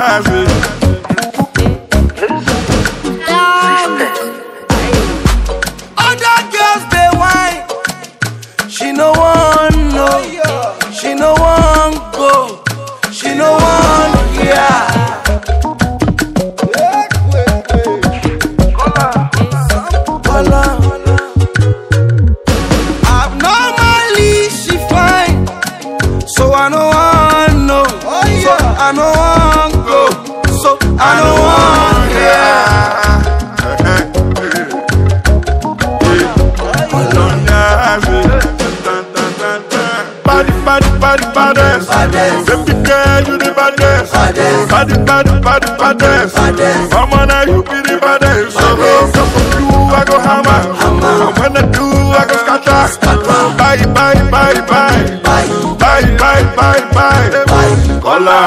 Other girls they whine, she no want no, she no want go, she no want Abnormally she fine, so I no want no, so I no want go, so I no want baddest. Baby girl, you the baddest. Baddest. Come on now, you be the baddest. So go from you, I go hammer. And when I do, I go scatter. Bye. Hola.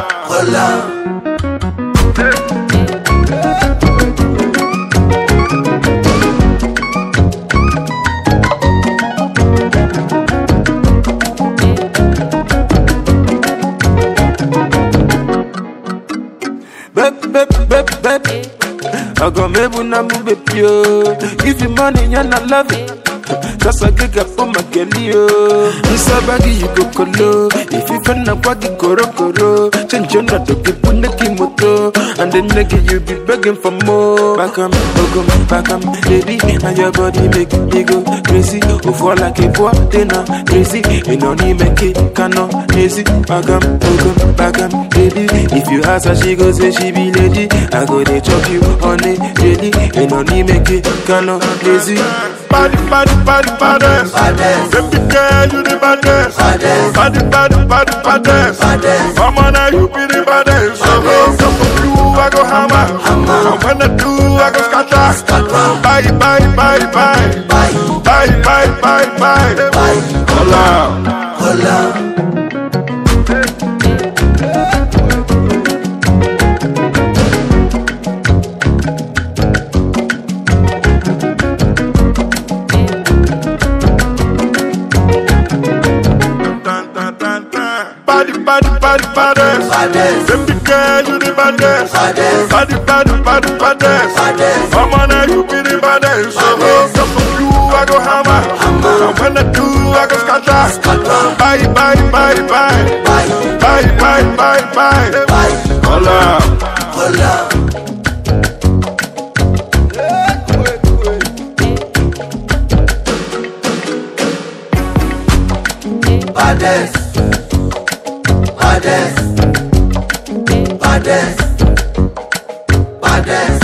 Baby, I go maybe na move pure. Give you money and I love it. Cause I get up for my girl. This a baggy you go colo. If you find a baggy koro, change your not to keep on the kimoto. And then nigga you be begging for more. Back baby, and your body make me go crazy. Oh, fall like a boy, dinner crazy. And only make it cannot easy. Back baby. If you ask her, she go say she be lady. I go they chop you on it, really. And only make it cannot easy. Baddest. Baby girl, you the baddest. Baddest. Come on now, you be the baddest. So go from you, I go hammer. And when I do, I go scatter. Bye. Hola. Baddest. Baby girl, you the baddest. Baddest. Come on now, you be the baddest. So go from you, I go hammer. And when I do, I go scatter. Bye. Hola. Baddest.